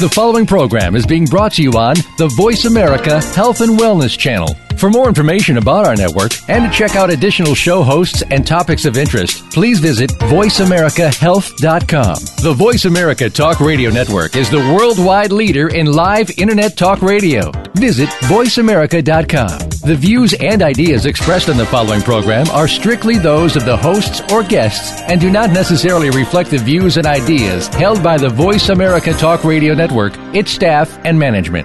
The following program is being brought to you on the Voice America Health and Wellness Channel. For more information about our network and to check out additional show hosts and topics of interest, please visit voiceamericahealth.com. The Voice America Talk Radio Network is the worldwide leader in live Internet talk radio. Visit voiceamerica.com. The views and ideas expressed in the following program are strictly those of the hosts or guests and do not necessarily reflect the views and ideas held by the Voice America Talk Radio Network, its staff, and management.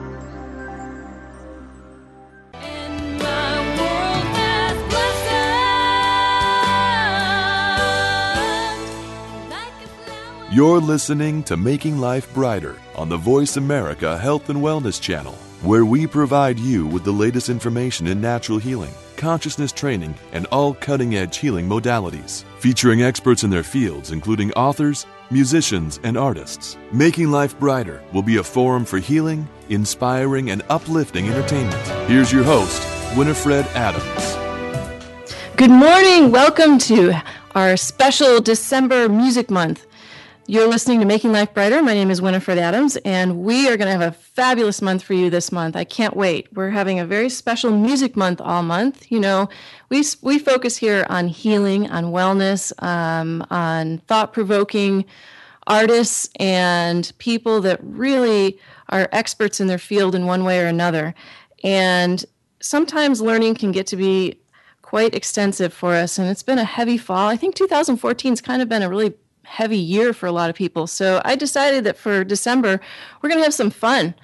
You're listening to Making Life Brighter on the Voice America Health and Wellness Channel, where we provide you with the latest information in natural healing, consciousness training, and all cutting-edge healing modalities, featuring experts in their fields, including authors, musicians, and artists. Making Life Brighter will be a forum for healing, inspiring, and uplifting entertainment. Here's your host, Winifred Adams. Good morning. Welcome to our special December Music Month. You're listening to Making Life Brighter. My name is Winifred Adams, and we are going to have a fabulous month for you this month. I can't wait. We're having a very special music month all month. You know, we focus here on healing, on wellness, on thought-provoking artists and people that really are experts in their field in one way or another. And sometimes learning can get to be quite extensive for us, and it's been a heavy fall. I think 2014 has kind of been a really heavy year for a lot of people. So I decided that for December, we're going to have some fun.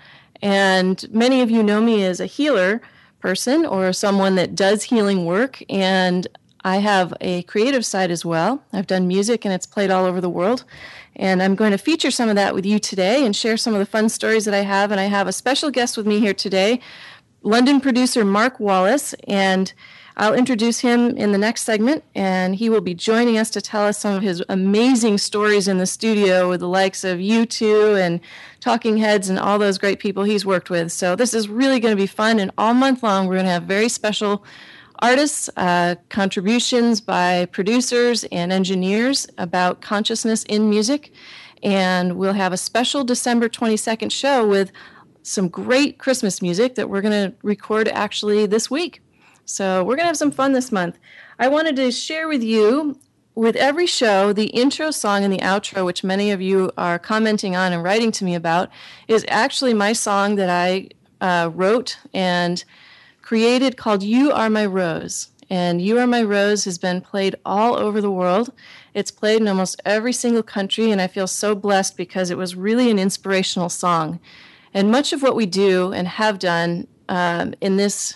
And many of you know me as a healer person or someone that does healing work. And I have a creative side as well. I've done music and it's played all over the world. And I'm going to feature some of that with you today and share some of the fun stories that I have. And I have a special guest with me here today, London producer Mark Wallace. And I'll introduce him in the next segment, and he will be joining us to tell us some of his amazing stories in the studio with the likes of U2 and Talking Heads and all those great people he's worked with. So this is really going to be fun, and all month long we're going to have very special artists, contributions by producers and engineers about consciousness in music, and we'll have a special December 22nd show with some great Christmas music that we're going to record actually this week. So we're going to have some fun this month. I wanted to share with you, with every show, the intro song and the outro, which many of you are commenting on and writing to me about, is actually my song that I wrote and created called You Are My Rose. And You Are My Rose has been played all over the world. It's played in almost every single country, and I feel so blessed because it was really an inspirational song. And much of what we do and have done in this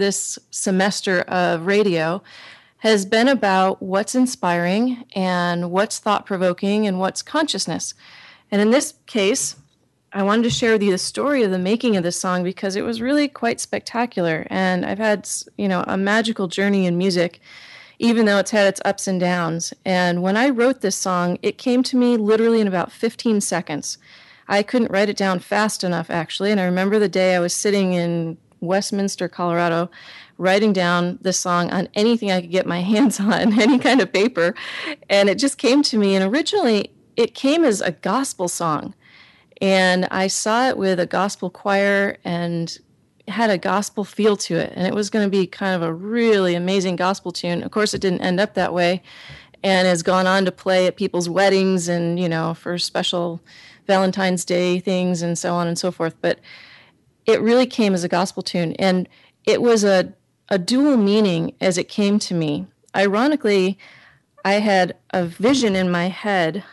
semester of radio has been about what's inspiring and what's thought-provoking and what's consciousness. And in this case, I wanted to share with you the story of the making of this song because it was really quite spectacular. And I've had, a magical journey in music, even though it's had its ups and downs. And when I wrote this song, it came to me literally in about 15 seconds. I couldn't write it down fast enough, actually. And I remember the day I was sitting in Westminster, Colorado, writing down this song on anything I could get my hands on, any kind of paper. And it just came to me. And originally, it came as a gospel song. And I saw it with a gospel choir and it had a gospel feel to it. And it was going to be kind of a really amazing gospel tune. Of course, it didn't end up that way and has gone on to play at people's weddings and, for special Valentine's Day things and so on and so forth. But it really came as a gospel tune, and it was a dual meaning as it came to me. Ironically, I had a vision in my head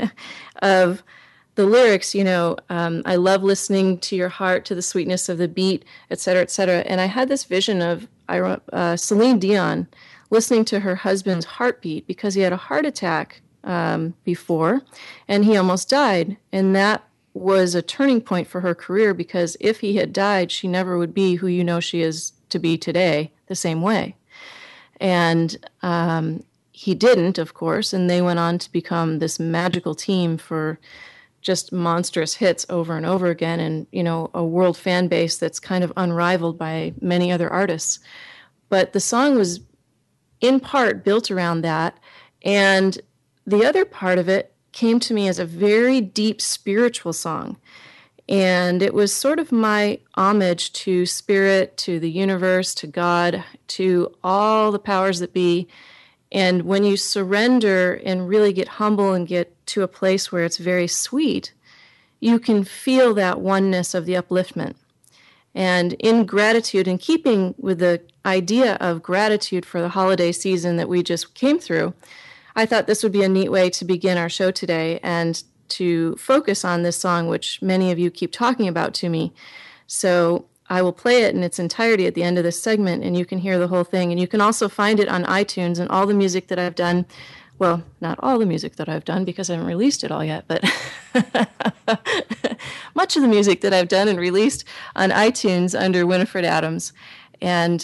of the lyrics, I love listening to your heart, to the sweetness of the beat, et cetera, et cetera. And I had this vision of Celine Dion listening to her husband's heartbeat because he had a heart attack before, and he almost died. And that was a turning point for her career because if he had died, she never would be who she is to be today the same way. And he didn't, of course, and they went on to become this magical team for just monstrous hits over and over again and, a world fan base that's kind of unrivaled by many other artists. But the song was in part built around that. And the other part of it came to me as a very deep spiritual song. And it was sort of my homage to spirit, to the universe, to God, to all the powers that be. And when you surrender and really get humble and get to a place where it's very sweet, you can feel that oneness of the upliftment. And in gratitude, in keeping with the idea of gratitude for the holiday season that we just came through, I thought this would be a neat way to begin our show today and to focus on this song, which many of you keep talking about to me. So I will play it in its entirety at the end of this segment, and you can hear the whole thing. And you can also find it on iTunes, and all the music that I've done, well, not all the music that I've done because I haven't released it all yet, but much of the music that I've done and released on iTunes under Winifred Adams. And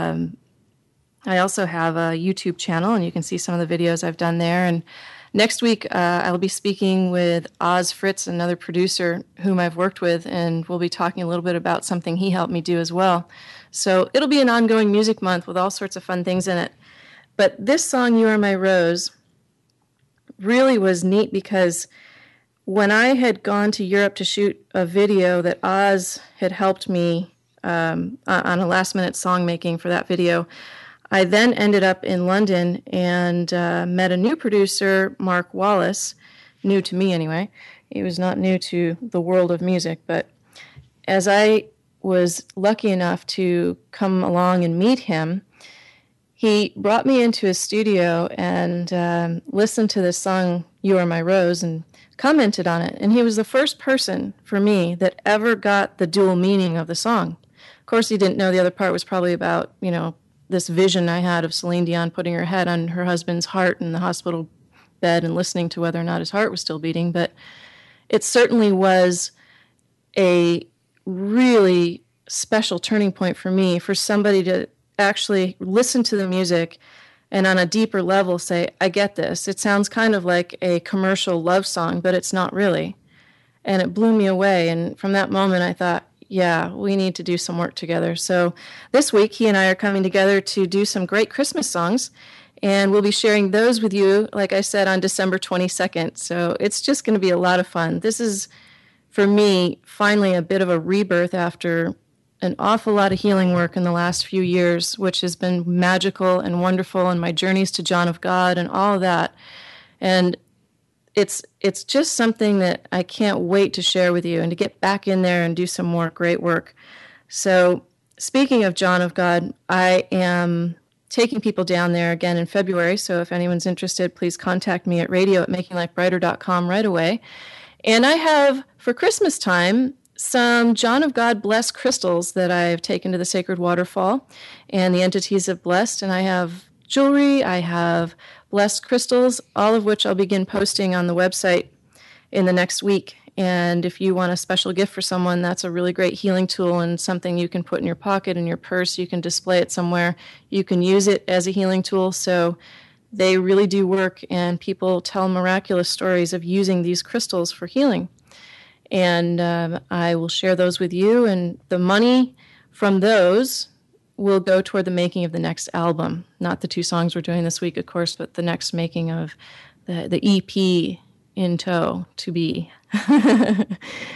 I also have a YouTube channel, and you can see some of the videos I've done there. And next week, I'll be speaking with Oz Fritz, another producer whom I've worked with, and we'll be talking a little bit about something he helped me do as well. So it'll be an ongoing music month with all sorts of fun things in it. But this song, You Are My Rose, really was neat because when I had gone to Europe to shoot a video that Oz had helped me on a last-minute song making for that video, I then ended up in London and met a new producer, Mark Wallace, new to me anyway. He was not new to the world of music, but as I was lucky enough to come along and meet him, he brought me into his studio and listened to this song, You Are My Rose, and commented on it. And he was the first person for me that ever got the dual meaning of the song. Of course, he didn't know the other part was probably about, this vision I had of Celine Dion putting her head on her husband's heart in the hospital bed and listening to whether or not his heart was still beating. But it certainly was a really special turning point for me, for somebody to actually listen to the music and on a deeper level say, I get this. It sounds kind of like a commercial love song, but it's not really. And it blew me away. And from that moment, I thought, yeah, we need to do some work together. So this week, he and I are coming together to do some great Christmas songs, and we'll be sharing those with you, like I said, on December 22nd. So it's just going to be a lot of fun. This is, for me, finally a bit of a rebirth after an awful lot of healing work in the last few years, which has been magical and wonderful, and my journeys to John of God and all of that. And it's just something that I can't wait to share with you and to get back in there and do some more great work. So speaking of John of God, I am taking people down there again in February. So if anyone's interested, please contact me at radio@makinglifebrighter.com right away. And I have, for Christmas time, some John of God blessed crystals that I've taken to the Sacred Waterfall, and the entities have blessed. And I have jewelry, I have blessed crystals, all of which I'll begin posting on the website in the next week. And if you want a special gift for someone, that's a really great healing tool and something you can put in your pocket, in your purse. You can display it somewhere. You can use it as a healing tool. So they really do work, and people tell miraculous stories of using these crystals for healing. And I will share those with you, and the money from those will go toward the making of the next album. Not the two songs we're doing this week, of course, but the next making of the EP in tow to be. I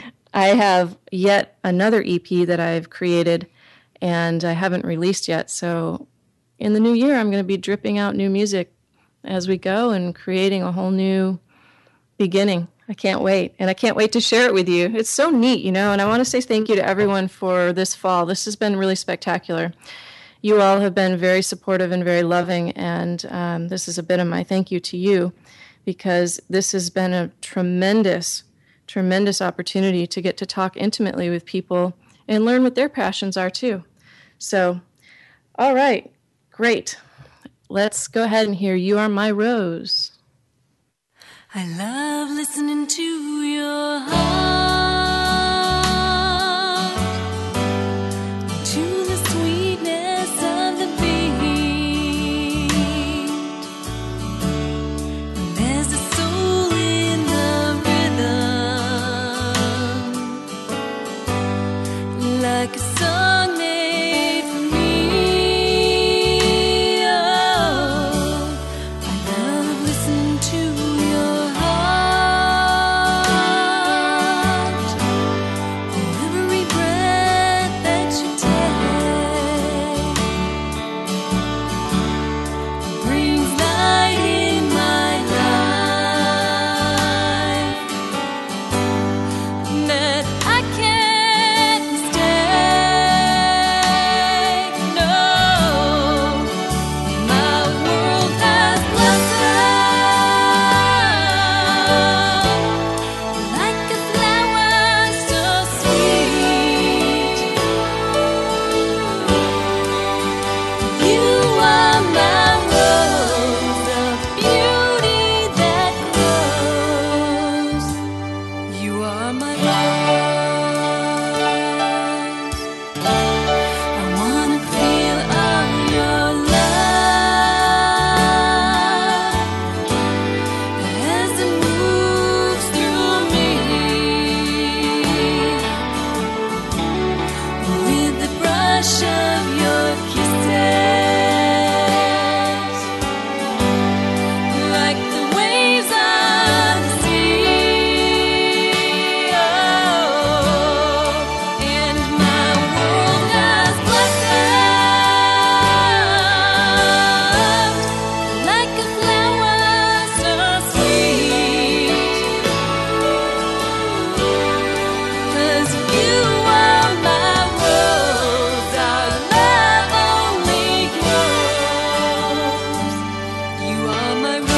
have yet another EP that I've created, and I haven't released yet. So in the new year, I'm going to be dripping out new music as we go and creating a whole new beginning. I can't wait, and I can't wait to share it with you. It's so neat, and I want to say thank you to everyone for this fall. This has been really spectacular. You all have been very supportive and very loving, and this is a bit of my thank you to you, because this has been a tremendous, tremendous opportunity to get to talk intimately with people and learn what their passions are too. So, all right, great. Let's go ahead and hear You Are My Rose. I love listening to your heart, to the sweetness of the beat. There's a soul in the rhythm, like a song made for me. Oh, I love listening to your heart. are my rose. I wanna feel all your love as it moves through me. With the brush of your kisses, like the waves of the sea. Oh, and my world has blossomed like a flower so sweet. 'Cause you are my rose, our love only grows. You are my rose.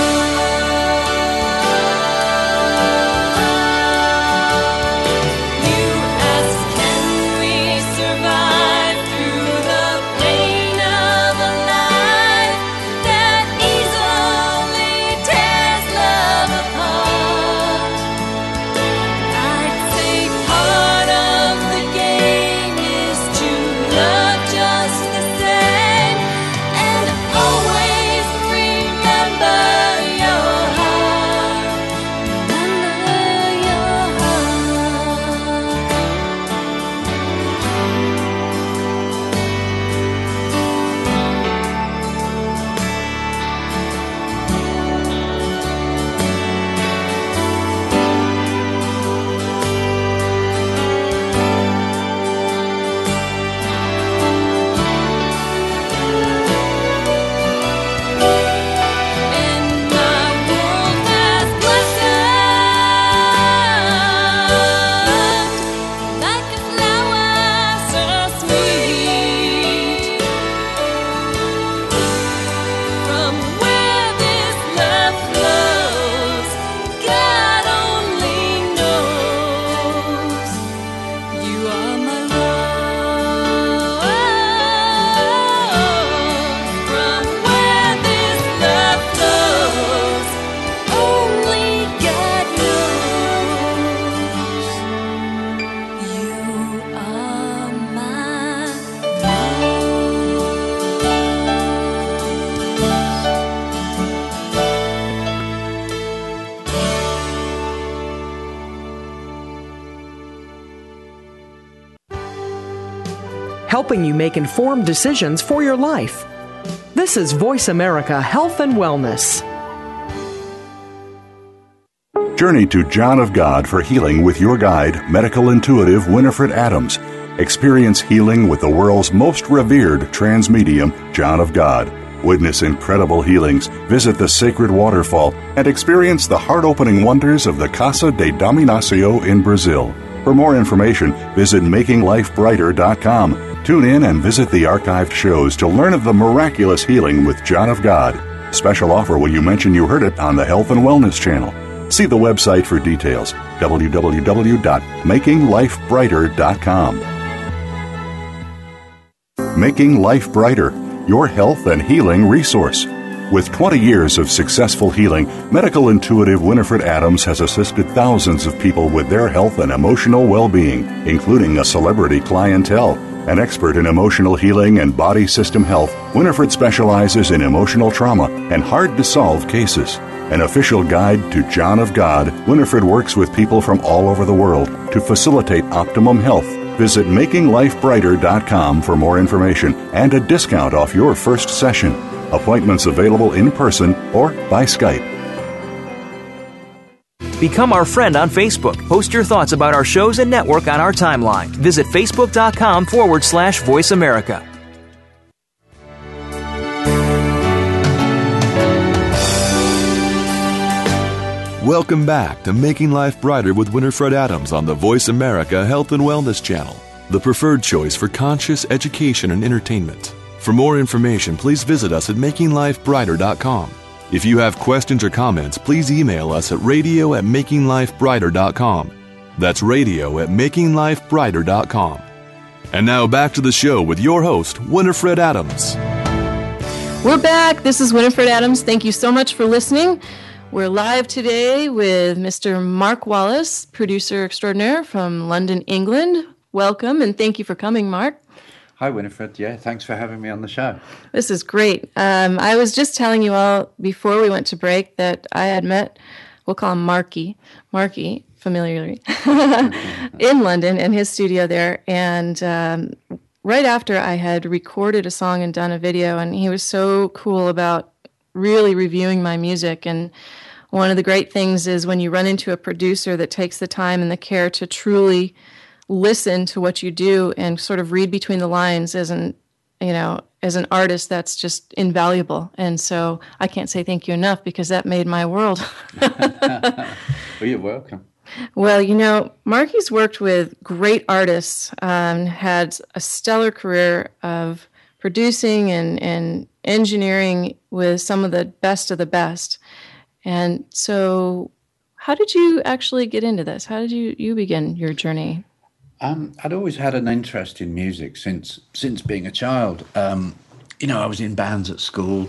You ask, can we survive through the pain of a life that easily tears love apart? I'd say part of the game is to love just the same and always remember your heart. Remember your heart. And my world has blossomed like a flower so sweet. From where this love flows, God only knows. You are my rose. From where this love flows, only God knows. You are my helping you make informed decisions for your life. This is Voice America Health and Wellness. Journey to John of God for healing with your guide, medical intuitive Winifred Adams. Experience healing with the world's most revered transmedium, John of God. Witness incredible healings, visit the sacred waterfall, and experience the heart-opening wonders of the Casa de Dominacio in Brazil. For more information, visit MakingLifeBrighter.com. Tune in and visit the archived shows to learn of the miraculous healing with John of God. Special offer when you mention you heard it on the Health and Wellness Channel. See the website for details, www.makinglifebrighter.com. Making Life Brighter, your health and healing resource. With 20 years of successful healing, medical intuitive Winifred Adams has assisted thousands of people with their health and emotional well-being, including a celebrity clientele. An expert in emotional healing and body system health, Winifred specializes in emotional trauma and hard-to-solve cases. An official guide to John of God, Winifred works with people from all over the world to facilitate optimum health. Visit MakingLifeBrighter.com for more information and a discount off your first session. Appointments available in person or by Skype. Become our friend on Facebook. Post your thoughts about our shows and network on our timeline. Visit Facebook.com/Voice America. Welcome back to Making Life Brighter with Winifred Adams on the Voice America Health and Wellness Channel, the preferred choice for conscious education and entertainment. For more information, please visit us at MakingLifeBrighter.com. If you have questions or comments, please email us at radio@makinglifebrighter.com. That's radio@makinglifebrighter.com. And now back to the show with your host, Winifred Adams. We're back. This is Winifred Adams. Thank you so much for listening. We're live today with Mr. Mark Wallace, producer extraordinaire from London, England. Welcome, and thank you for coming, Mark. Hi, Winifred. Yeah, thanks for having me on the show. This is great. I was just telling you all before we went to break that I had met, we'll call him Marky, familiarly, in London, in his studio there. And right after I had recorded a song and done a video, and he was so cool about really reviewing my music. And one of the great things is when you run into a producer that takes the time and the care to truly listen to what you do and sort of read between the lines as an artist, that's just invaluable. And so I can't say thank you enough, because that made my world. Well, you're welcome. Well, Marky's worked with great artists, had a stellar career of producing and engineering with some of the best. And so how did you actually get into this? How did you begin your journey? I'd always had an interest in music since being a child. I was in bands at school.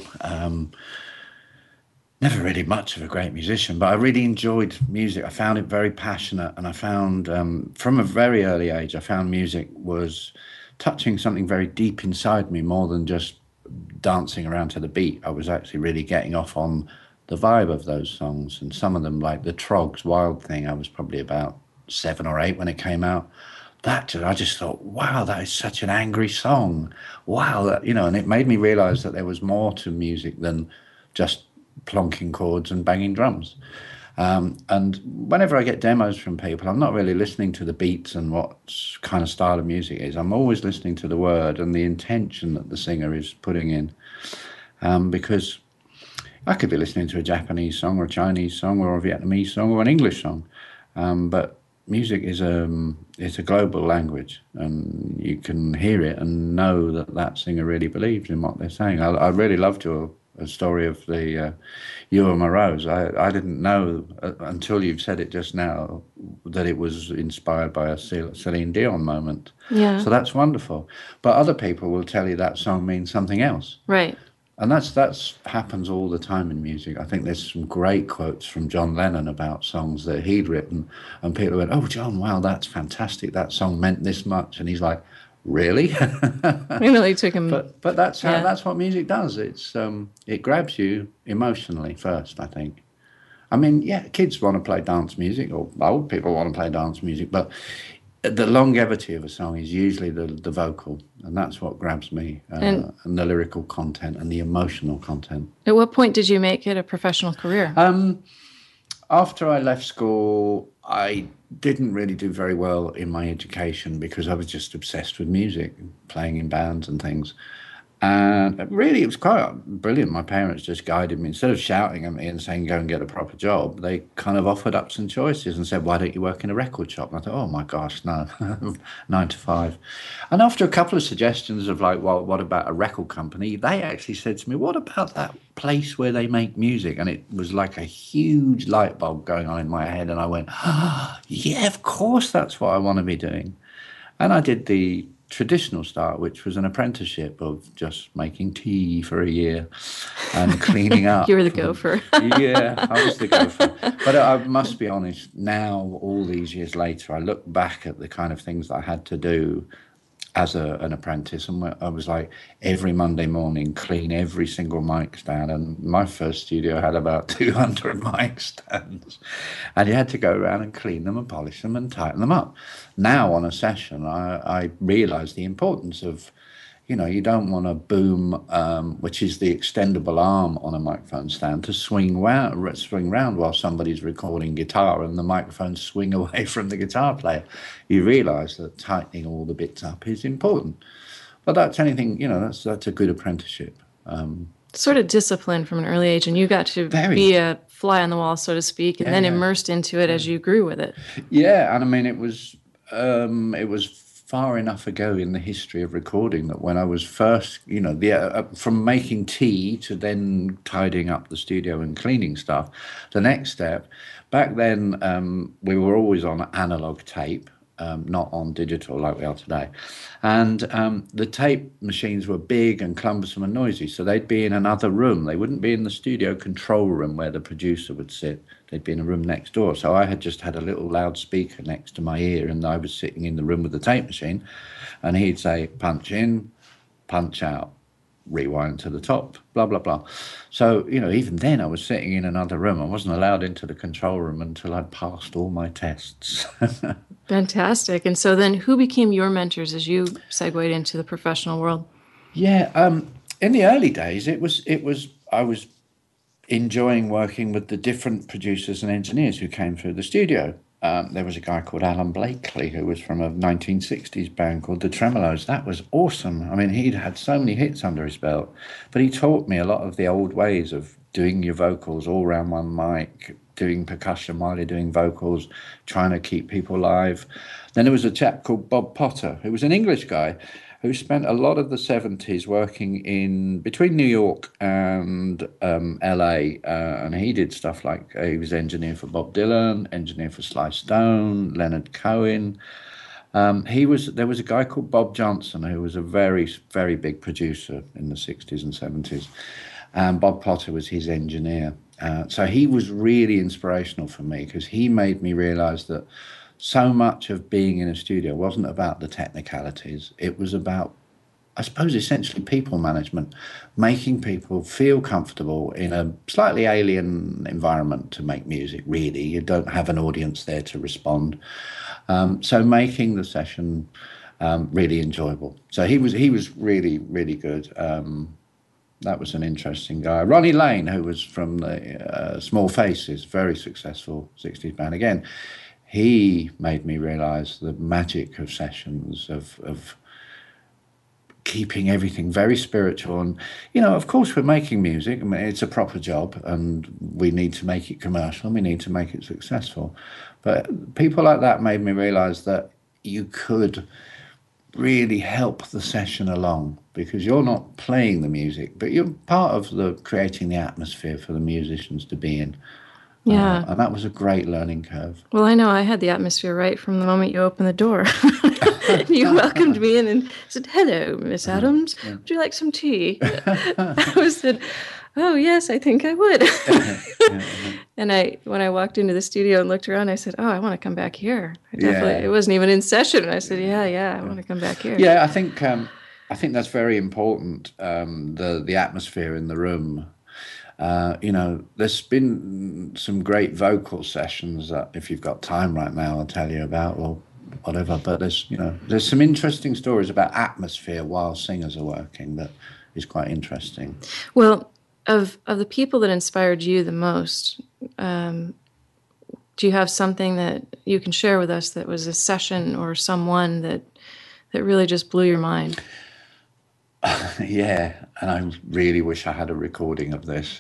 Never really much of a great musician, but I really enjoyed music. I found it very passionate, and I found from a very early age, I found music was touching something very deep inside me, more than just dancing around to the beat. I was actually really getting off on the vibe of those songs, and some of them, like the Troggs' Wild Thing, I was probably about 7 or 8 when it came out. I just thought, wow, that is such an angry song. Wow, and it made me realize that there was more to music than just plonking chords and banging drums. And whenever I get demos from people, I'm not really listening to the beats and what kind of style of music it is. I'm always listening to the word and the intention that the singer is putting in. Because I could be listening to a Japanese song or a Chinese song or a Vietnamese song or an English song. But music is a global language, and you can hear it and know that singer really believes in what they're saying. I really loved a story of the You Are My Rose. I didn't know until you've said it just now that it was inspired by a Celine Dion moment. Yeah. So that's wonderful. But other people will tell you that song means something else. Right. And that's happens all the time in music. I think there's some great quotes from John Lennon about songs that he'd written, and people went, "Oh, John, wow, that's fantastic. That song meant this much." And he's like, "Really?" It really took him. But that's that's what music does. It grabs you emotionally first, I think. I mean, yeah, kids want to play dance music, or old people want to play dance music, but the longevity of a song is usually the vocal, and that's what grabs me, and the lyrical content and the emotional content. At what point did you make it a professional career? After I left school, I didn't really do very well in my education because I was just obsessed with music, playing in bands and things. And really, it was quite brilliant. My parents just guided me. Instead of shouting at me and saying, go and get a proper job, they kind of offered up some choices and said, why don't you work in a record shop? And I thought, oh, my gosh, no, 9 to 5. And after a couple of suggestions of like, well, what about a record company? They actually said to me, what about that place where they make music? And it was like a huge light bulb going on in my head. And I went, oh, yeah, of course, that's what I want to be doing. And I did the traditional start, which was an apprenticeship of just making tea for a year and cleaning up. You were the gopher. Yeah, I was the gopher. But I must be honest, now, all these years later, I look back at the kind of things that I had to do as an apprentice, and I was like, every Monday morning, clean every single mic stand. And my first studio had about 200 mic stands, and you had to go around and clean them and polish them and tighten them up. Now on a session, I realize the importance of, you don't want a boom, which is the extendable arm on a microphone stand, to swing round while somebody's recording guitar and the microphones swing away from the guitar player. You realise that tightening all the bits up is important. But that's anything, that's a good apprenticeship. Sort of discipline from an early age, and you got to be a fly on the wall, so to speak, and then immersed into it as you grew with it. Yeah, and I mean, it was far enough ago in the history of recording that when I was first, from making tea to then tidying up the studio and cleaning stuff, the next step, back then we were always on analog tape, not on digital like we are today. And the tape machines were big and cumbersome and noisy, so they'd be in another room. They wouldn't be in the studio control room where the producer would sit. They'd be in a room next door. So I had just had a little loudspeaker next to my ear, and I was sitting in the room with the tape machine, and he'd say, punch in, punch out, rewind to the top, blah, blah, blah. So, even then I was sitting in another room. I wasn't allowed into the control room until I'd passed all my tests. Fantastic. And so then who became your mentors as you segued into the professional world? Yeah, in the early days, I was enjoying working with the different producers and engineers who came through the studio. There was a guy called Alan Blakely who was from a 1960s band called the Tremolos. That was awesome. I mean, he'd had so many hits under his belt, but he taught me a lot of the old ways of doing your vocals all around one mic, doing percussion while you're doing vocals, trying to keep people live. Then there was a chap called Bob Potter, who was an English guy who spent a lot of the 70s working in between New York and LA, and he did stuff like he was engineer for Bob Dylan, engineer for Sly Stone, Leonard Cohen. There was a guy called Bob Johnson who was a very, very big producer in the 60s and 70s, and Bob Potter was his engineer. So he was really inspirational for me because he made me realize that so much of being in a studio wasn't about the technicalities. It was about, I suppose, essentially people management, making people feel comfortable in a slightly alien environment to make music, really. You don't have an audience there to respond. So making the session really enjoyable. So he was really, really good. That was an interesting guy. Ronnie Lane, who was from the Small Faces, very successful 60s band. Again, he made me realize the magic of sessions, of keeping everything very spiritual. And, of course, we're making music. I mean, it's a proper job, and we need to make it commercial, and we need to make it successful. But people like that made me realize that you could really help the session along, because you're not playing the music, but you're part of the creating the atmosphere for the musicians to be in. Yeah. And that was a great learning curve. Well, I know I had the atmosphere right from the moment you opened the door. You welcomed me in and said, "Hello, Miss Adams. Yeah. Would you like some tea?" I said, "Oh, yes, I think I would." And when I walked into the studio and looked around, I said, "Oh, I want to come back here." It wasn't even in session. And I said, "Yeah, I want to come back here." Yeah, I think that's very important. The atmosphere in the room. There's been some great vocal sessions that, if you've got time right now, I'll tell you about, or whatever. But there's some interesting stories about atmosphere while singers are working that is quite interesting. Well, of the people that inspired you the most, do you have something that you can share with us that was a session or someone that really just blew your mind? Yeah, and I really wish I had a recording of this.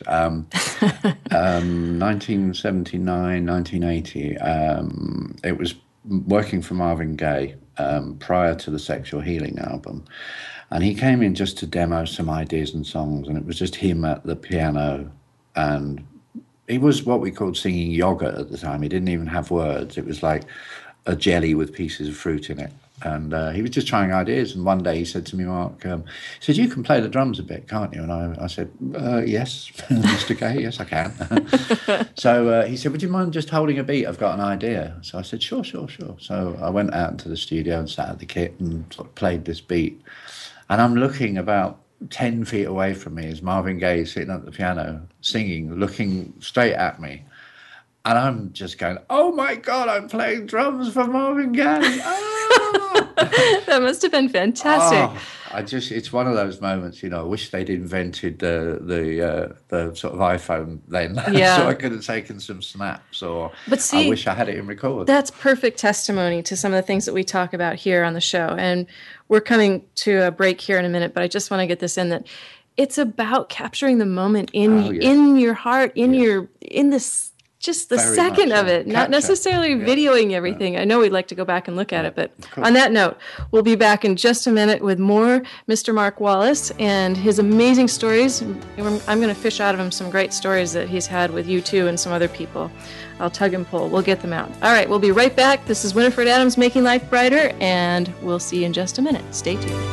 1979, 1980, it was working for Marvin Gaye prior to the Sexual Healing album. And he came in just to demo some ideas and songs, and it was just him at the piano. And he was what we called singing yogurt at the time. He didn't even have words. It was like a jelly with pieces of fruit in it. And he was just trying ideas. And one day he said to me, Mark, he said, "You can play the drums a bit, can't you?" And I said, "Yes, Mr. Gay, yes, I can." So he said, "Would you mind just holding a beat? I've got an idea." So I said, sure. So I went out into the studio and sat at the kit and sort of played this beat. And I'm looking about 10 feet away from me as Marvin Gaye is sitting at the piano, singing, looking straight at me. And I'm just going, "Oh my God, I'm playing drums for Marvin Gaye." That must have been fantastic. It's one of those moments, I wish they'd invented the sort of iPhone then, so I could have taken some snaps, I wish I had it in record. That's perfect testimony to some of the things that we talk about here on the show. And we're coming to a break here in a minute, but I just want to get this in, that it's about capturing the moment in your heart, in this just the Very second much of so. it, not Capture. necessarily Yeah. videoing everything. I know we'd like to go back and look at it, but course. on that note, we'll be back in just a minute with more Mr. Mark Wallace and his amazing stories. I'm going to fish out of him some great stories that he's had with U2 and some other people. I'll tug and pull. We'll get them out. All right, we'll be right back. This is Winifred Adams, Making Life Brighter, and we'll see you in just a minute. Stay tuned.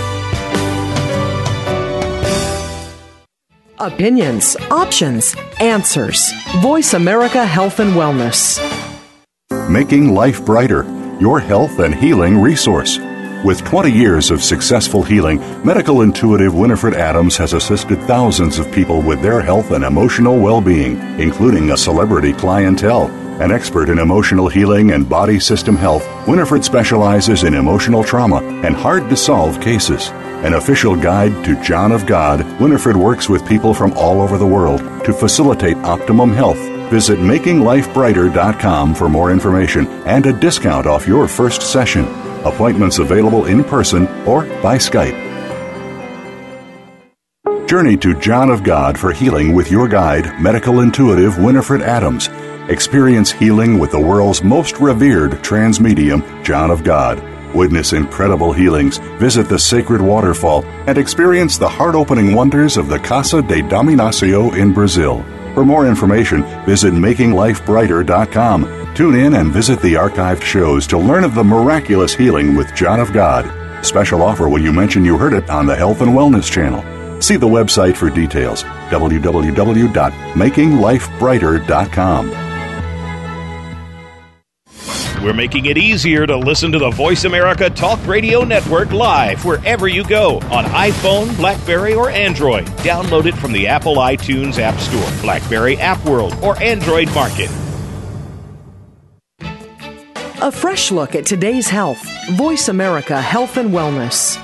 Opinions, options, answers. Voice America Health and Wellness. Making Life Brighter, your health and healing resource. With 20 years of successful healing, medical intuitive Winifred Adams has assisted thousands of people with their health and emotional well-being, including a celebrity clientele. An expert in emotional healing and body system health, Winifred specializes in emotional trauma and hard-to-solve cases. An official guide to John of God, Winifred works with people from all over the world to facilitate optimum health. Visit MakingLifeBrighter.com for more information and a discount off your first session. Appointments available in person or by Skype. Journey to John of God for healing with your guide, medical intuitive Winifred Adams. Experience healing with the world's most revered trans medium, John of God. Witness incredible healings, visit the sacred waterfall, and experience the heart-opening wonders of the Casa de Dominacio in Brazil. For more information, visit MakingLifeBrighter.com. Tune in and visit the archived shows to learn of the miraculous healing with John of God. Special offer when you mention you heard it on the Health and Wellness Channel. See the website for details, www.makinglifebrighter.com. We're making it easier to listen to the Voice America Talk Radio Network live wherever you go on iPhone, BlackBerry, or Android. Download it from the Apple iTunes App Store, BlackBerry App World, or Android Market. A fresh look at today's health. Voice America Health and Wellness.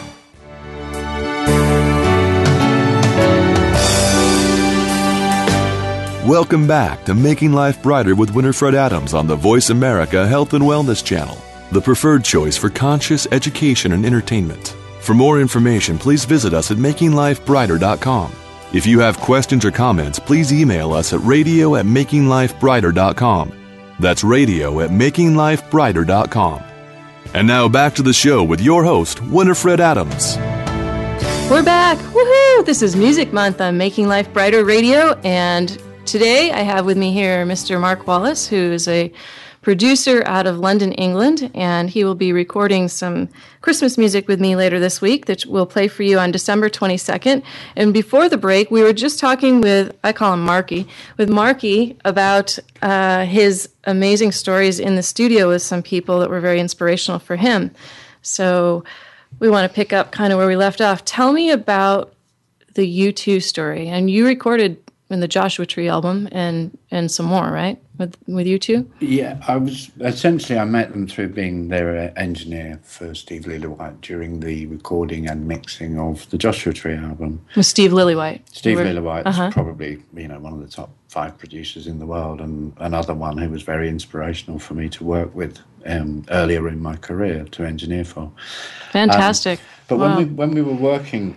Welcome back to Making Life Brighter with Winifred Adams on the Voice America Health and Wellness Channel, the preferred choice for conscious education and entertainment. For more information, please visit us at MakingLifeBrighter.com. If you have questions or comments, please email us at radio@MakingLifeBrighter.com. That's radio@MakingLifeBrighter.com. And now back to the show with your host, Winifred Adams. We're back. Woohoo! This is Music Month on Making Life Brighter Radio, and today I have with me here Mr. Mark Wallace, who is a producer out of London, England, and he will be recording some Christmas music with me later this week that we'll play for you on December 22nd. And before the break, we were just talking with, I call him Marky, with Marky about his amazing stories in the studio with some people that were very inspirational for him. So we want to pick up kind of where we left off. Tell me about the U2 story. And you recorded in the Joshua Tree album and some more, right? With U2? Yeah, I met them through being their engineer for Steve Lillywhite during the recording and mixing of the Joshua Tree album. With Steve Lillywhite. Steve Lillywhite is probably, one of the top 5 producers in the world, and another one who was very inspirational for me to work with earlier in my career to engineer for. Fantastic. But when we were working,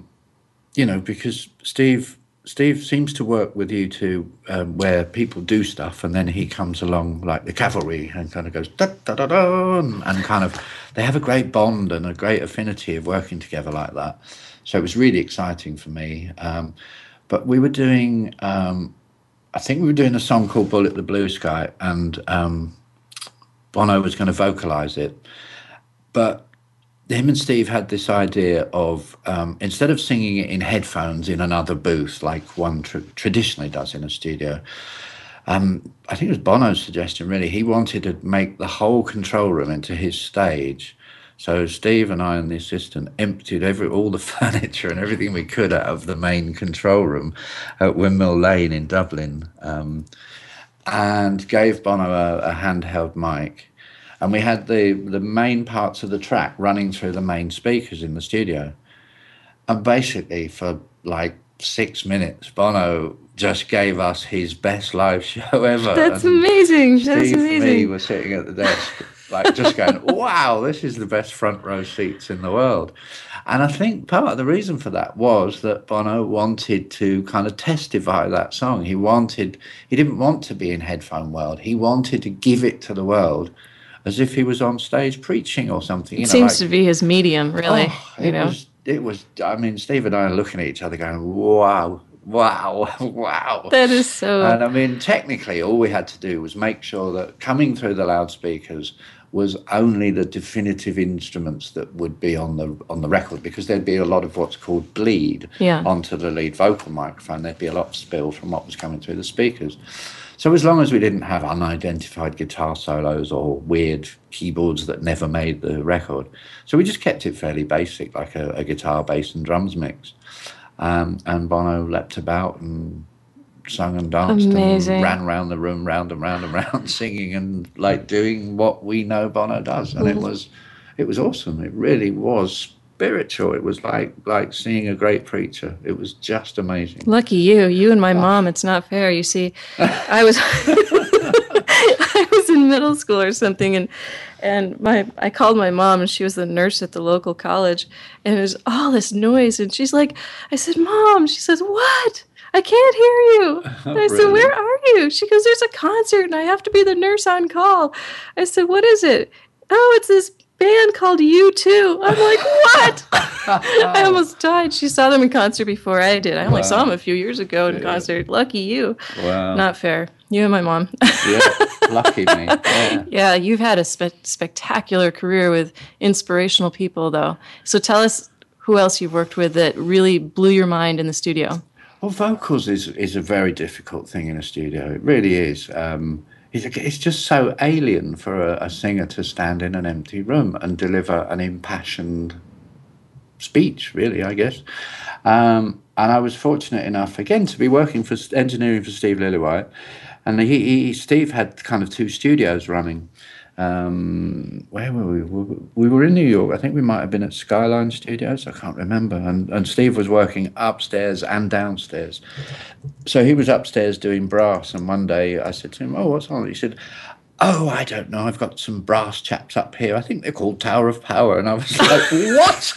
because Steve seems to work with U2 where people do stuff and then he comes along like the cavalry and kind of goes da da da da, and kind of they have a great bond and a great affinity of working together like that. So it was really exciting for me. But we were doing, I think we were doing a song called Bullet the Blue Sky, and Bono was going to vocalize it. But him and Steve had this idea of, instead of singing it in headphones in another booth, like one traditionally does in a studio, I think it was Bono's suggestion, really. He wanted to make the whole control room into his stage. So Steve and I and the assistant emptied all the furniture and everything we could out of the main control room at Windmill Lane in Dublin, and gave Bono a handheld mic. And we had the main parts of the track running through the main speakers in the studio. And basically for like 6 minutes, Bono just gave us his best live show ever. That's amazing. That's Steve amazing. and me were sitting at the desk like just going, wow, this is the best front row seats in the world. And I think part of the reason for that was that Bono wanted to kind of testify that song. He didn't want to be in headphone world. He wanted to give it to the world as if he was on stage preaching or something. It seems to be his medium, really. It was, I mean, Steve and I are looking at each other going, wow. That is so... And I mean, technically, all we had to do was make sure that coming through the loudspeakers was only the definitive instruments that would be on the record, because there'd be a lot of what's called bleed onto the lead vocal microphone. There'd be a lot of spill from what was coming through the speakers. So as long as we didn't have unidentified guitar solos or weird keyboards that never made the record. So we just kept it fairly basic, like a guitar, bass and drums mix. And Bono leapt about and sung and danced and ran around the room, round and round and round, singing and like doing what we know Bono does. And it was awesome. It really was spiritual. It was like seeing a great preacher. It was just amazing. Lucky you and my mom. It's not fair. You see, I was I was in middle school or something, and I called my mom, and she was the nurse at the local college, and it was all this noise, and she's like, I said, Mom, she says, what? I can't hear you. And I said, where are you? She goes, there's a concert, and I have to be the nurse on call. I said, what is it? Oh, it's this band called U2. I'm like, what? I almost died. She saw them in concert before I did. I only saw them a few years ago in concert. Lucky you. Wow. Not fair. You and my mom. Yeah, lucky me. Yeah, you've had a spectacular career with inspirational people, though. So tell us who else you've worked with that really blew your mind in the studio. Well, vocals is a very difficult thing in a studio. It really is. It's just so alien for a singer to stand in an empty room and deliver an impassioned speech, really, I guess. And I was fortunate enough, again, to be working for engineering for Steve Lillywhite. And Steve had kind of two studios running. Where were we? We were in New York. I think we might have been at Skyline Studios. I can't remember. And Steve was working upstairs and downstairs. So he was upstairs doing brass. And one day I said to him, oh, what's on? He said, oh, I don't know. I've got some brass chaps up here. I think they're called Tower of Power. And I was like, what?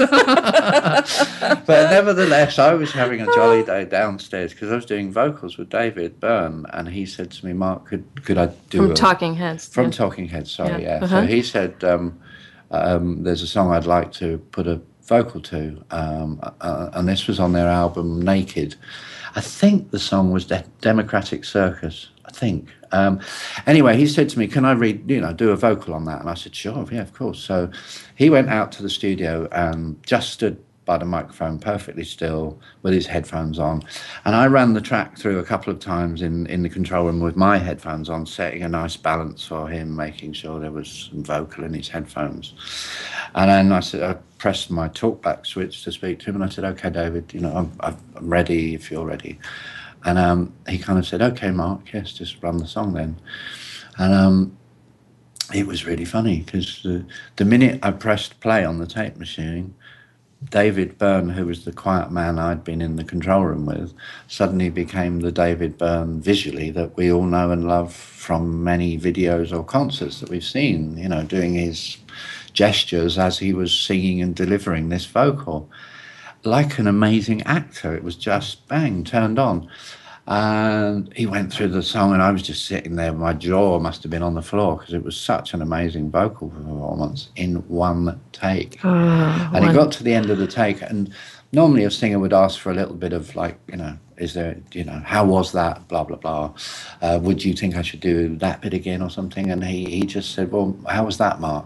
But nevertheless, I was having a jolly day downstairs because I was doing vocals with David Byrne. And he said to me, Mark, could I do From Talking Heads. From Talking Heads, sorry, yeah. So he said, there's a song I'd like to put a vocal to. And this was on their album Naked. I think the song was Democratic Circus, I think. Anyway, he said to me, can I do a vocal on that? And I said, sure, yeah, of course. So he went out to the studio and just stood by the microphone perfectly still with his headphones on. And I ran the track through a couple of times in the control room with my headphones on, setting a nice balance for him, making sure there was some vocal in his headphones. And then I pressed my talkback switch to speak to him, and I said, okay, David, I'm ready if you're ready. And he kind of said, okay, Mark, yes, just run the song then. And it was really funny because the minute I pressed play on the tape machine, David Byrne, who was the quiet man I'd been in the control room with, suddenly became the David Byrne visually that we all know and love from many videos or concerts that we've seen, doing his gestures as he was singing and delivering this vocal. Like an amazing actor, it was just bang, turned on. And he went through the song, and I was just sitting there. My jaw must have been on the floor because it was such an amazing vocal performance in one take. And he got to the end of the take, and normally a singer would ask for a little bit of is there, how was that, blah, blah, blah. Would you think I should do that bit again or something? And he just said, well, how was that, Mark?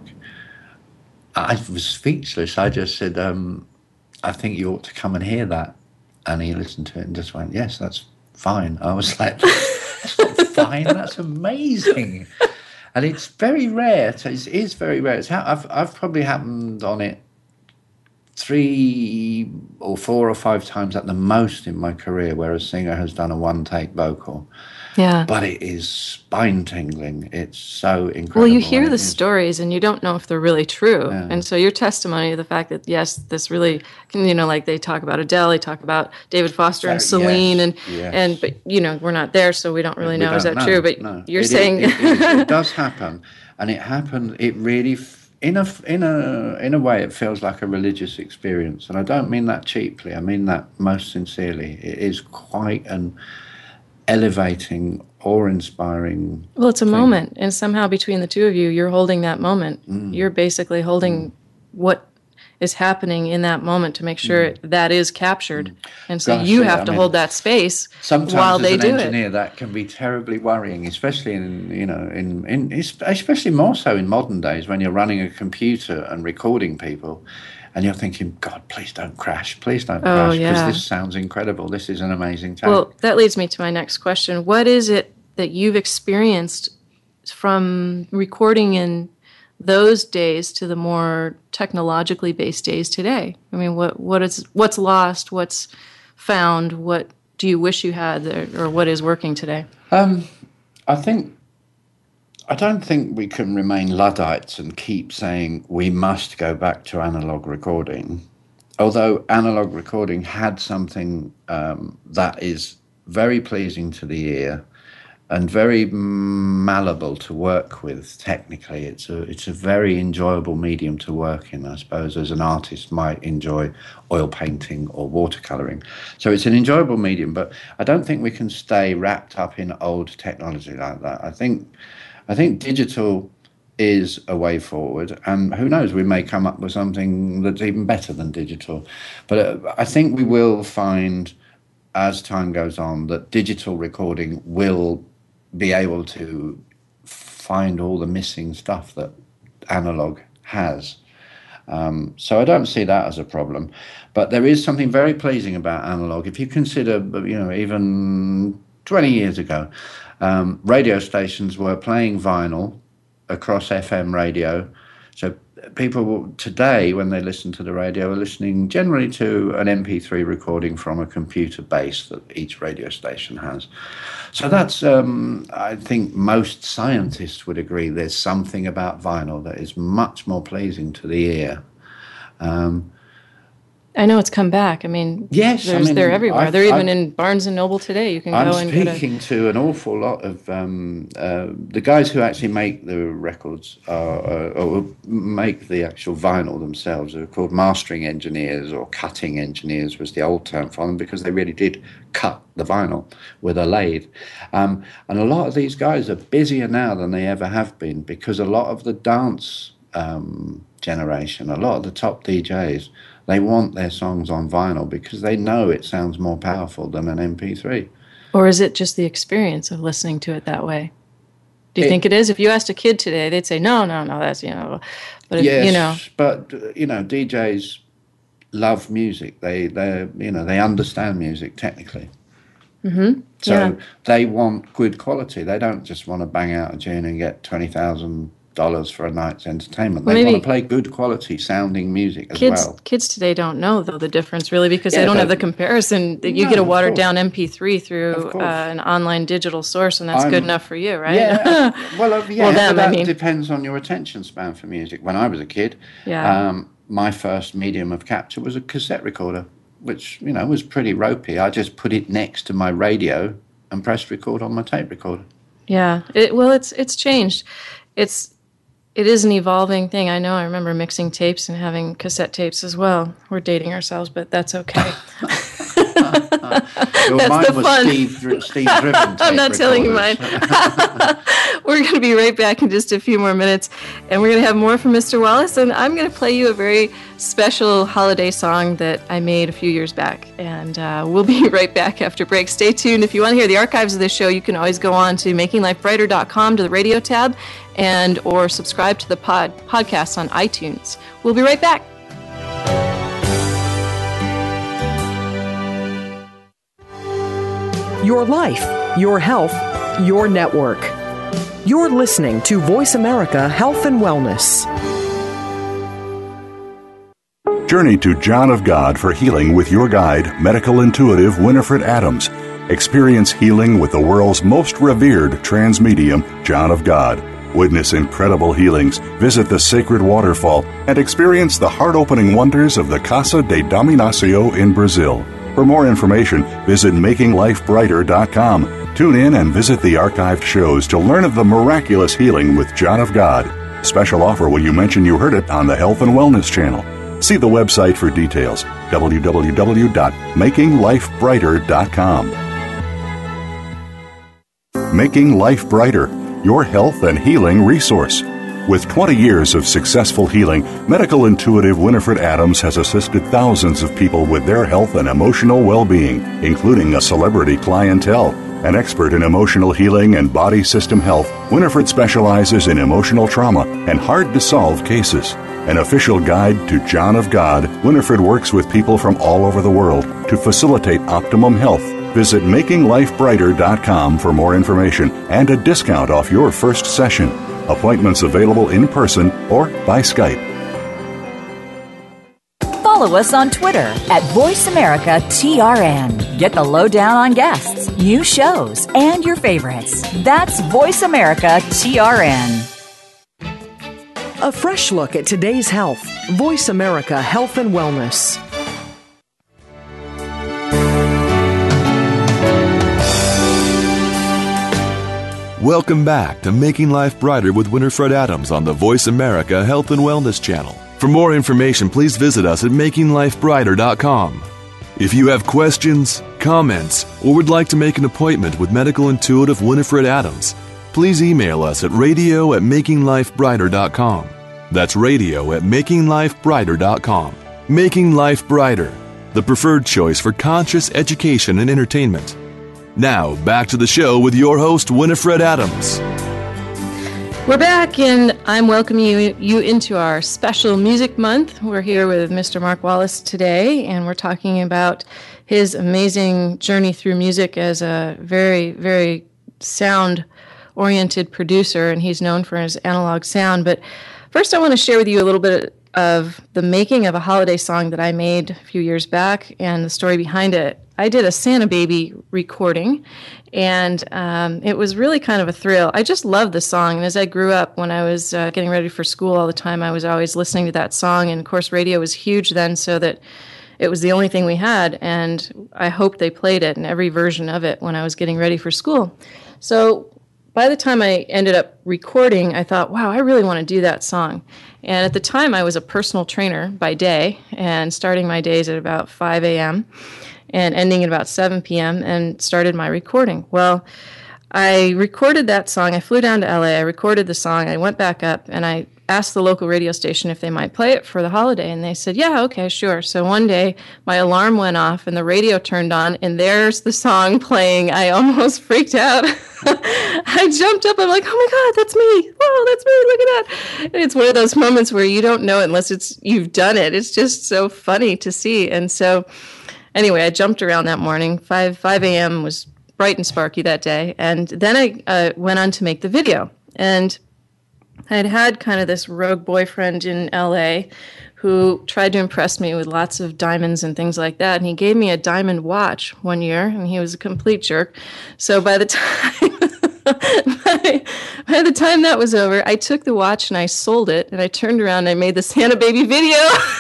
I was speechless. I just said, I think you ought to come and hear that. And he listened to it and just went, yes, that's fine. I was like, that's not fine, that's amazing. And it's very rare. It is very rare. I've probably happened on it 3 or 4 or 5 times at the most in my career where a singer has done a one-take vocal. Yeah. But it is spine-tingling. It's so incredible. Well, you hear the stories and you don't know if they're really true. Yeah. And so your testimony of the fact that, yes, this really, like they talk about Adele, they talk about David Foster and Celine, but, we're not there, so we don't really know. Is that true? But you're saying... It does happen. And it happened, it really... In a way, it feels like a religious experience. And I don't mean that cheaply. I mean that most sincerely. It is quite an elevating, awe-inspiring. Well, it's a moment, and somehow between the two of you, you're holding that moment. You're basically holding what is happening in that moment to make sure that is captured, and so you have to hold that space while they do it. Sometimes as an engineer, that can be terribly worrying, especially especially more so in modern days when you're running a computer and recording people. And you're thinking, God, please don't crash. Please don't crash, because this sounds incredible. This is an amazing tape. Well, that leads me to my next question. What is it that you've experienced from recording in those days to the more technologically based days today? I mean, what's lost? What's found? What do you wish you had there, or what is working today? I don't think we can remain Luddites and keep saying we must go back to analog recording, although analog recording had something that is very pleasing to the ear and very malleable to work with technically. It's a very enjoyable medium to work in, I suppose, as an artist might enjoy oil painting or watercolouring. So it's an enjoyable medium, but I don't think we can stay wrapped up in old technology like that. I think digital is a way forward, and who knows, we may come up with something that's even better than digital. But I think we will find, as time goes on, that digital recording will be able to find all the missing stuff that analog has. So I don't see that as a problem. But there is something very pleasing about analog. If you consider, even 20 years ago, radio stations were playing vinyl across FM radio. So people today, when they listen to the radio, are listening generally to an MP3 recording from a computer base that each radio station has. So that's, I think most scientists would agree, there's something about vinyl that is much more pleasing to the ear. I know it's come back. I mean, yes, they're everywhere. They're even in Barnes & Noble today. You can go and get I'm speaking to an awful lot of the guys who actually make the records or make the actual vinyl themselves. They're called mastering engineers, or cutting engineers was the old term for them, because they really did cut the vinyl with a lathe. And a lot of these guys are busier now than they ever have been, because a lot of the dance generation, a lot of the top DJs, they want their songs on vinyl because they know it sounds more powerful than an MP3. Or is it just the experience of listening to it that way? Do you think it is? If you asked a kid today, they'd say, no, that's, but if, yes, but, DJs love music. They understand music technically. Mm-hmm. So they want good quality. They don't just want to bang out a tune and get $20,000 for a night's entertainment. They want to play good quality sounding music as well. Kids today don't know, though, the difference really, because they don't have the comparison that you get a watered down MP3 through an online digital source, and that's good enough for you, right? Yeah. That depends on your attention span for music. When I was a kid, my first medium of capture was a cassette recorder, which was pretty ropey. I just put it next to my radio and pressed record on my tape recorder. Yeah. It's changed. It is an evolving thing. I know. I remember mixing tapes and having cassette tapes as well. We're dating ourselves, but that's okay. Mine was fun. Steve Driven tape I'm not telling you mine. We're going to be right back in just a few more minutes, and we're going to have more from Mr. Wallace, and I'm going to play you a very special holiday song that I made a few years back, and we'll be right back after break. Stay tuned. If you want to hear the archives of this show, you can always go on to makinglifebrighter.com to the radio tab, or subscribe to the podcast on iTunes. We'll be right back. Your life, your health, your network. You're listening to Voice America Health and Wellness. Journey to John of God for healing with your guide, medical intuitive Winifred Adams. Experience healing with the world's most revered trans medium, John of God. Witness incredible healings, visit the sacred waterfall, and experience the heart-opening wonders of the Casa de Dominacio in Brazil. For more information, visit MakingLifeBrighter.com. Tune in and visit the archived shows to learn of the miraculous healing with John of God. Special offer when you mention you heard it on the Health and Wellness Channel. See the website for details, www.MakingLifeBrighter.com. Making Life Brighter, your health and healing resource. With 20 years of successful healing, medical intuitive Winifred Adams has assisted thousands of people with their health and emotional well-being, including a celebrity clientele. An expert in emotional healing and body system health, Winifred specializes in emotional trauma and hard-to-solve cases. An official guide to John of God, Winifred works with people from all over the world to facilitate optimum health. Visit MakingLifeBrighter.com for more information and a discount off your first session. Appointments available in person or by Skype. Follow us on Twitter @VoiceAmericaTRN. Get the lowdown on guests, new shows, and your favorites. That's VoiceAmericaTRN. A fresh look at today's health. Voice America Health and Wellness. Welcome back to Making Life Brighter with Winifred Adams on the Voice America Health and Wellness Channel. For more information, please visit us at MakingLifeBrighter.com. If you have questions, comments, or would like to make an appointment with medical intuitive Winifred Adams, please email us at radio@MakingLifeBrighter.com. That's radio@MakingLifeBrighter.com. Making Life Brighter, the preferred choice for conscious education and entertainment. Now, back to the show with your host, Winifred Adams. We're back, and I'm welcoming you into our special music month. We're here with Mr. Mark Wallace today, and we're talking about his amazing journey through music as a very, very sound-oriented producer, and he's known for his analog sound. But first, I want to share with you a little bit of the making of a holiday song that I made a few years back and the story behind it. I did a Santa Baby recording, and it was really kind of a thrill. I just loved the song, and as I grew up, when I was getting ready for school all the time, I was always listening to that song, and of course radio was huge then, so that it was the only thing we had, and I hoped they played it in every version of it when I was getting ready for school. So by the time I ended up recording, I thought, wow, I really want to do that song. And at the time, I was a personal trainer by day, and starting my days at about 5 a.m., and ending at about 7 p.m., and started my recording. Well, I recorded that song. I flew down to LA. I recorded the song. I went back up, and I asked the local radio station if they might play it for the holiday, and they said, yeah, okay, sure. So one day, my alarm went off, and the radio turned on, and there's the song playing. I almost freaked out. I jumped up. I'm like, oh, my God, that's me. Whoa, that's me. Look at that. And it's one of those moments where you don't know it unless you've done it. It's just so funny to see. And so anyway, I jumped around that morning. 5 a.m. was bright and sparky that day. And then I went on to make the video. And I'd had kind of this rogue boyfriend in L.A. who tried to impress me with lots of diamonds and things like that. And he gave me a diamond watch one year, and he was a complete jerk. So by the time by the time that was over, I took the watch and I sold it, and I turned around and I made the Santa Baby video.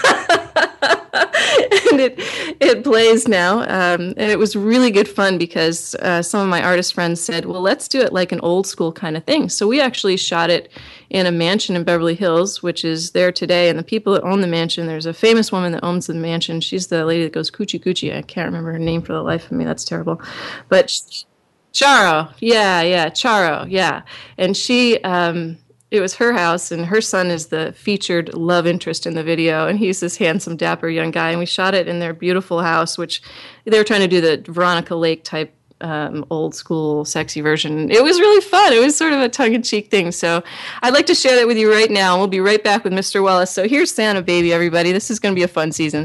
And it plays now, and it was really good fun because some of my artist friends said, well, let's do it like an old school kind of thing. So we actually shot it in a mansion in Beverly Hills, which is there today, and the people that own the mansion, there's a famous woman that owns the mansion. She's the lady that goes coochie coochie. I can't remember her name for the life of me. That's terrible. But Charo, Charo, yeah. And she, it was her house, and her son is the featured love interest in the video, and he's this handsome, dapper young guy, and we shot it in their beautiful house, which they were trying to do the Veronica Lake type old school sexy version. It was really fun. It was sort of a tongue-in-cheek thing, so I'd like to share that with you right now. We'll be right back with Mr. Wallace. So here's Santa Baby, everybody. This is going to be a fun season.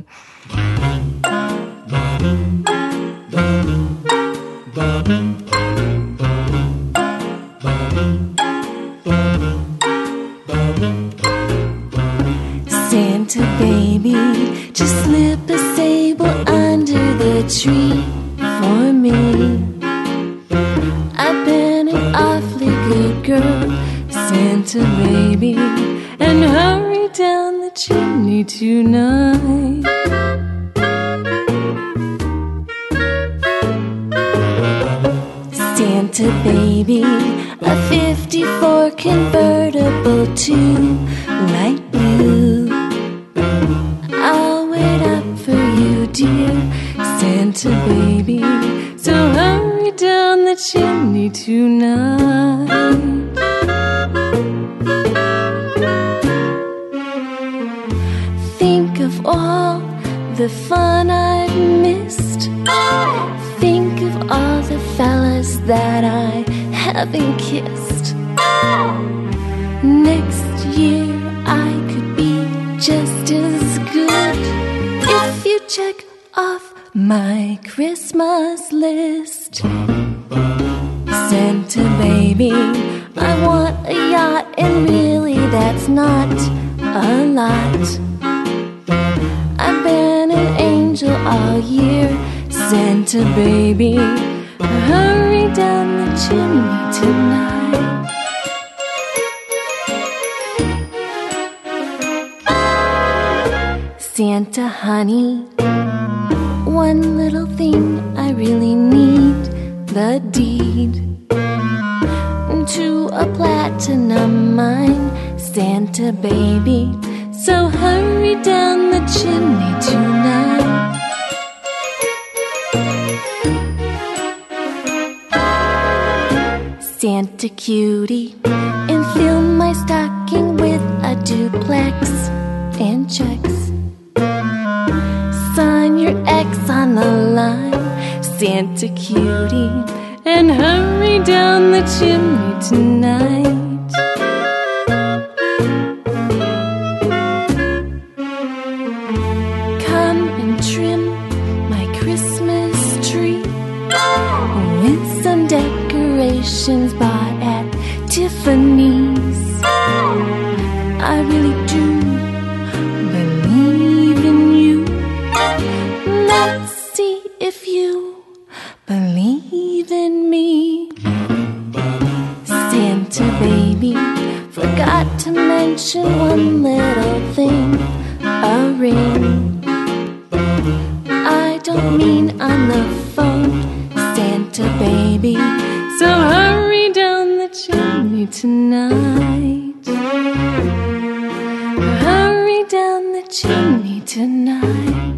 Santa baby, just slip a sable under the tree for me. Santa baby, and hurry down the chimney tonight. Santa baby, a 54 convertible to light blue. I'll wait up for you, dear Santa baby, so hurry down the chimney tonight. Think of all the fun I've missed. Think of all the fellas that I haven't kissed. Next year I could be just as good if you check off my Christmas list. Santa baby, I want a yacht, and really that's not a lot. I've been an angel all year, Santa baby, hurry down the chimney tonight. Santa honey, one little thing I really need, the deed to a platinum mine, Santa baby, so hurry down the chimney tonight. Santa cutie, and fill my stocking with a duplex and checks. Sign your X on the line, Santa cutie, and hurry down the chimney tonight. Come and trim my Christmas tree with some decorations bought at Tiffany's. I really do believe in you. Let's see if you believe in me. Santa baby, forgot to mention one little thing, a ring. I don't mean on the phone, Santa baby, so hurry down the chimney tonight. Hurry down the chimney tonight.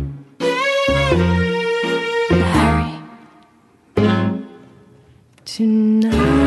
Hurry tonight.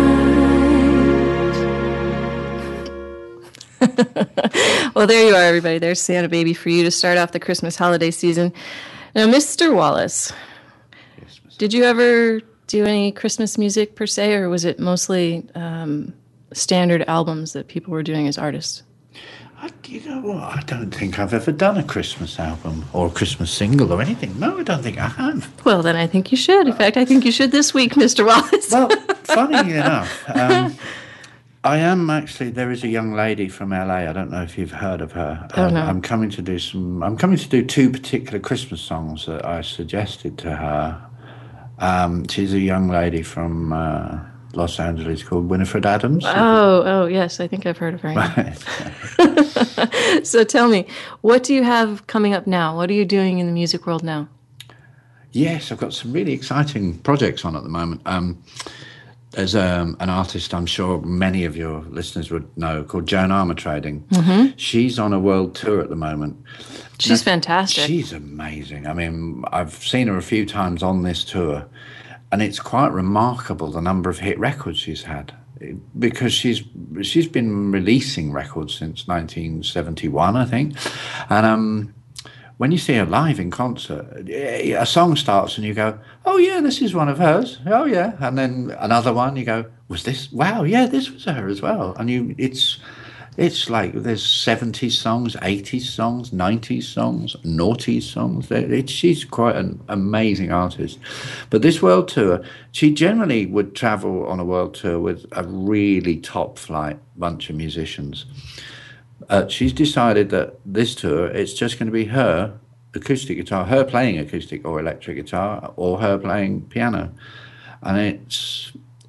Well, there you are, everybody. There's Santa baby for you to start off the Christmas holiday season. Now, Mr. Wallace, did you ever do any Christmas music per se, or was it mostly standard albums that people were doing as artists? You know what? I don't think I've ever done a Christmas album or a Christmas single or anything. No, I don't think I have. Well, then I think you should. In fact, I think you should this week, Mr. Wallace. Well, funny enough, I am actually. There is a young lady from LA. I don't know if you've heard of her. Oh, no. I'm coming to do two particular Christmas songs that I suggested to her. She's a young lady from Los Angeles called Winifred Adams. Oh, yes, I think I've heard of her. Right. So tell me, what do you have coming up now? What are you doing in the music world now? Yes, I've got some really exciting projects on at the moment. There's an artist I'm sure many of your listeners would know called Joan Armatrading. Mm-hmm. She's on a world tour at the moment. She's fantastic. She's amazing. I mean, I've seen her a few times on this tour, and it's quite remarkable the number of hit records she's had, because she's been releasing records since 1971, I think. And when you see her live in concert, a song starts and you go, oh, yeah, this is one of hers. Oh, yeah. And then another one, you go, was this? Wow, yeah, this was her as well. And it's like there's 70s songs, 80s songs, 90s songs, noughties songs. She's quite an amazing artist. But this world tour, she generally would travel on a world tour with a really top flight bunch of musicians. She's decided that this tour, it's just going to be her acoustic guitar, her playing acoustic or electric guitar, or her playing piano. And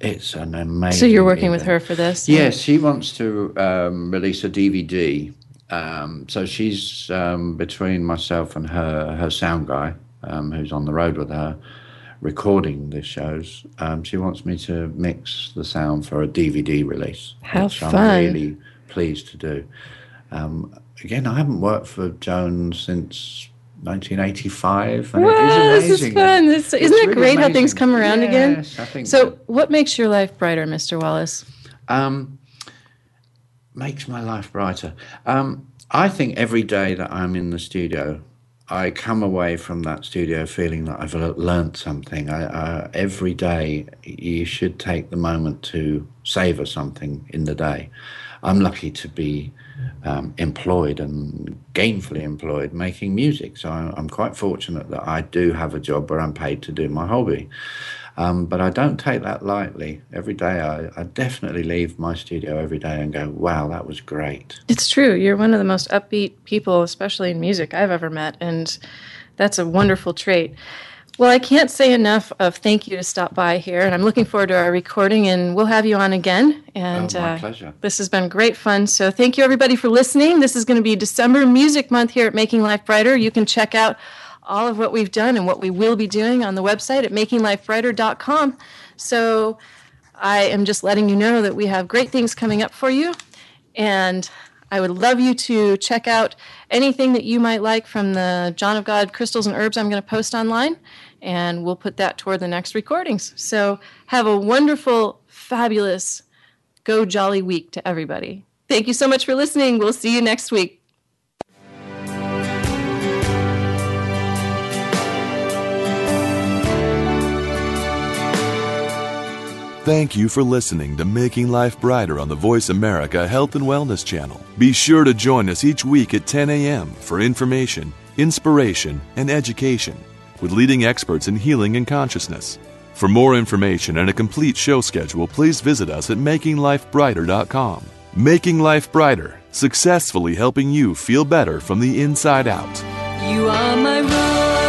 It's an amazing. So you're working with event. her for this? Yes, she wants to release a DVD. So she's between myself and her sound guy, who's on the road with her, recording the shows. She wants me to mix the sound for a DVD release. How which fun. I'm really pleased to do. Again, I haven't worked for Joan since 1985. And Wow, it is amazing. this is fun. Isn't it really great how amazing. things come around again? Yes, I think so. What makes your life brighter, Mr. Wallace? Makes my life brighter. I think every day that I'm in the studio, I come away from that studio feeling that I've learned something. Every day, you should take the moment to savor something in the day. I'm lucky to be employed and gainfully employed making music. So I'm quite fortunate that I do have a job where I'm paid to do my hobby. But I don't take that lightly. Every day I definitely leave my studio every day and go, wow, that was great. It's true. You're one of the most upbeat people, especially in music, I've ever met. And that's a wonderful trait. Well, I can't say enough of thank you to stop by here. And I'm looking forward to our recording. And we'll have you on again. And my pleasure. This has been great fun. So thank you, everybody, for listening. This is going to be December Music Month here at Making Life Brighter. You can check out all of what we've done and what we will be doing on the website at makinglifebrighter.com. So I am just letting you know that we have great things coming up for you. And I would love you to check out anything that you might like from the John of God Crystals and Herbs I'm going to post online. And we'll put that toward the next recordings. So have a wonderful, fabulous, go jolly week to everybody. Thank you so much for listening. We'll see you next week. Thank you for listening to Making Life Brighter on the Voice America Health and Wellness Channel. Be sure to join us each week at 10 a.m. for information, inspiration, and education with leading experts in healing and consciousness. For more information and a complete show schedule, please visit us at makinglifebrighter.com. Making Life Brighter, successfully helping you feel better from the inside out. You are my road.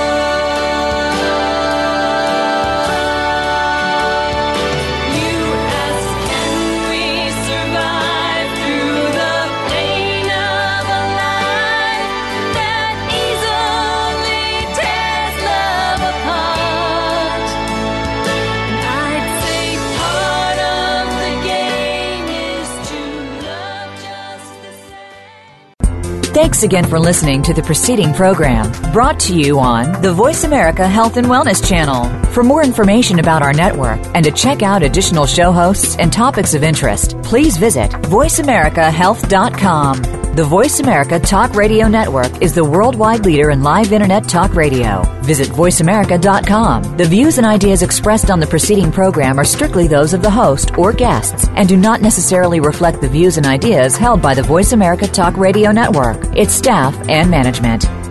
Thanks again for listening to the preceding program, brought to you on the Voice America Health and Wellness Channel. For more information about our network and to check out additional show hosts and topics of interest, please visit voiceamericahealth.com. The Voice America Talk Radio Network is the worldwide leader in live Internet talk radio. Visit voiceamerica.com. The views and ideas expressed on the preceding program are strictly those of the host or guests and do not necessarily reflect the views and ideas held by the Voice America Talk Radio Network, its staff, and management.